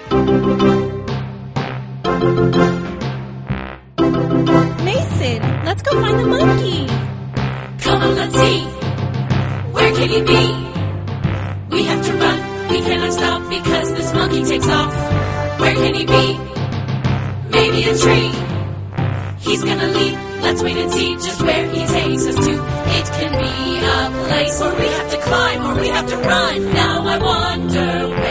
Mason, let's go find the monkey. Come on, let's see. Where can he be? We have to run. We cannot stop because this monkey takes off. Where can he be? Maybe a tree. He's gonna leap. Let's wait and see just where he takes us to. It can be a place where we have to climb or we have to run. Now I wonder where